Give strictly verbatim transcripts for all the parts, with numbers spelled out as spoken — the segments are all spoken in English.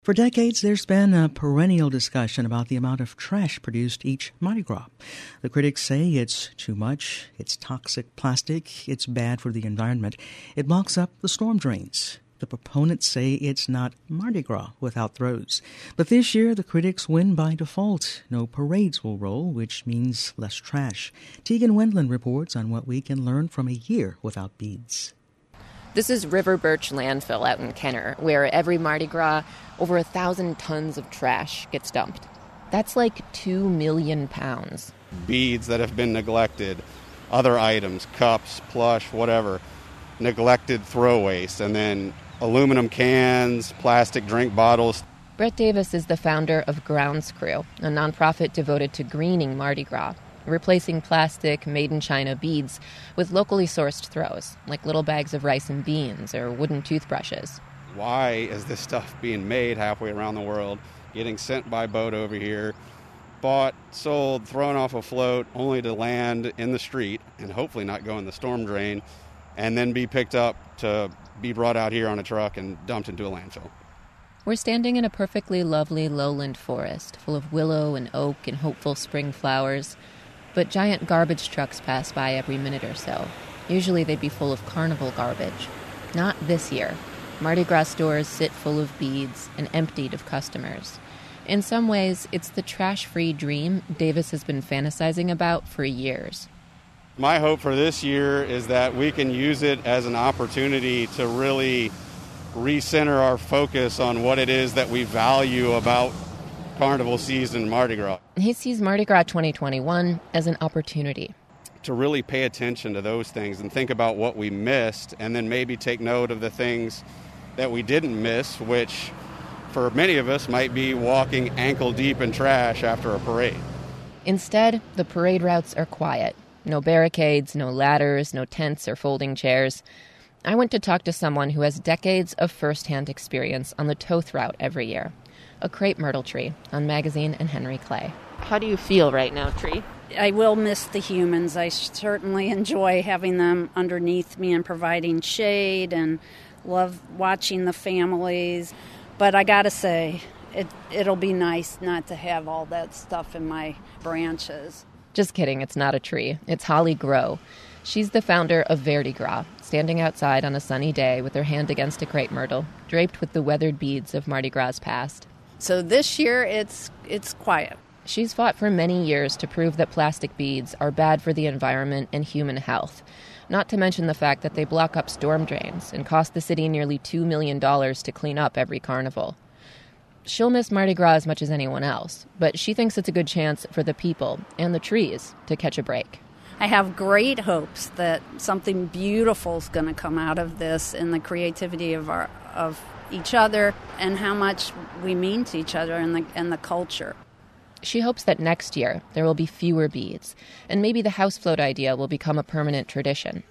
For decades, there's been a perennial discussion about the amount of trash produced each Mardi Gras. The critics say it's too much, it's toxic plastic, it's bad for the environment, it blocks up the storm drains. The proponents say it's not Mardi Gras without throws. But this year, the critics win by default. No parades will roll, which means less trash. Tegan Wendland reports on what we can learn from a year without beads. This is River Birch Landfill out in Kenner, where every Mardi Gras, over a thousand tons of trash gets dumped. That's like two million pounds. Beads that have been neglected, other items, cups, plush, whatever, neglected throwaways, and then aluminum cans, plastic drink bottles. Brett Davis is the founder of Grounds Crew, a nonprofit devoted to greening Mardi Gras, replacing plastic made-in-China beads with locally sourced throws, like little bags of rice and beans or wooden toothbrushes. Why is this stuff being made halfway around the world, getting sent by boat over here, bought, sold, thrown off a float, only to land in the street and hopefully not go in the storm drain, and then be picked up to be brought out here on a truck and dumped into a landfill? We're standing in a perfectly lovely lowland forest full of willow and oak and hopeful spring flowers. But giant garbage trucks pass by every minute or so. Usually they'd be full of carnival garbage. Not this year. Mardi Gras stores sit full of beads and emptied of customers. In some ways, it's the trash-free dream Davis has been fantasizing about for years. My hope for this year is that we can use it as an opportunity to really recenter our focus on what it is that we value about Carnival season, Mardi Gras. He sees Mardi Gras twenty twenty-one as an opportunity to really pay attention to those things and think about what we missed, and then maybe take note of the things that we didn't miss, which for many of us might be walking ankle deep in trash after a parade. Instead, the parade routes are quiet. No barricades, no ladders, no tents or folding chairs. I went to talk to someone who has decades of firsthand experience on the Toth route every year. A crepe myrtle tree on Magazine and Henry Clay. How do you feel right now, Tree? I will miss the humans. I certainly enjoy having them underneath me and providing shade, and love watching the families. But I gotta say, it, it'll be nice not to have all that stuff in my branches. Just kidding, it's not a tree. It's Holly Grow. She's the founder of Verdi Gras, standing outside on a sunny day with her hand against a crepe myrtle, draped with the weathered beads of Mardi Gras past. So this year, it's it's quiet. She's fought for many years to prove that plastic beads are bad for the environment and human health, not to mention the fact that they block up storm drains and cost the city nearly two million dollars to clean up every carnival. She'll miss Mardi Gras as much as anyone else, but she thinks it's a good chance for the people and the trees to catch a break. I have great hopes that something beautiful is going to come out of this, in the creativity of our of each other and how much we mean to each other and the and the culture. She hopes that next year there will be fewer beads, and maybe the house float idea will become a permanent tradition.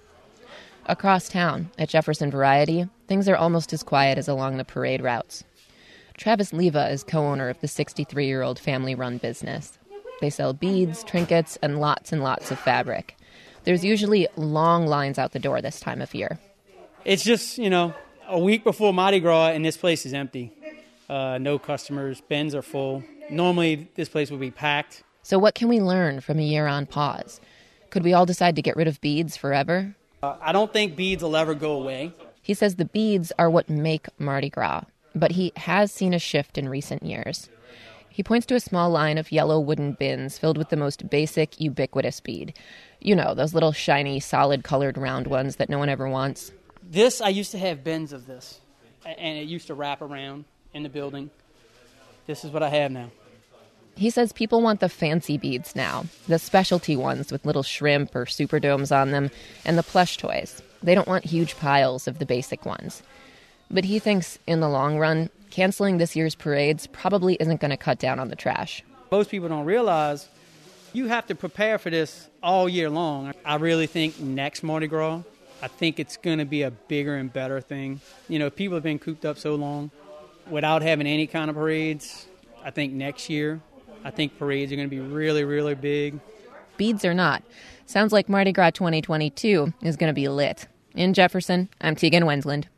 Across town, at Jefferson Variety, things are almost as quiet as along the parade routes. Travis Leva is co-owner of the sixty-three-year-old family-run business. They sell beads, trinkets, and lots and lots of fabric. There's usually long lines out the door this time of year. It's just, you know, a week before Mardi Gras, and this place is empty. Uh, no customers. Bins are full. Normally, this place would be packed. So what can we learn from a year on pause? Could we all decide to get rid of beads forever? Uh, I don't think beads will ever go away. He says the beads are what make Mardi Gras, but he has seen a shift in recent years. He points to a small line of yellow wooden bins filled with the most basic, ubiquitous bead. You know, those little shiny, solid-colored round ones that no one ever wants. This, I used to have bins of this, and it used to wrap around in the building. This is what I have now. He says people want the fancy beads now, the specialty ones with little shrimp or superdomes on them, and the plush toys. They don't want huge piles of the basic ones. But he thinks, in the long run, canceling this year's parades probably isn't going to cut down on the trash. Most people don't realize you have to prepare for this all year long. I really think next Mardi Gras, I think it's going to be a bigger and better thing. You know, people have been cooped up so long without having any kind of parades. I think next year, I think parades are going to be really, really big. Beads or not, sounds like Mardi Gras twenty twenty-two is going to be lit. In Jefferson, I'm Tegan Wendland.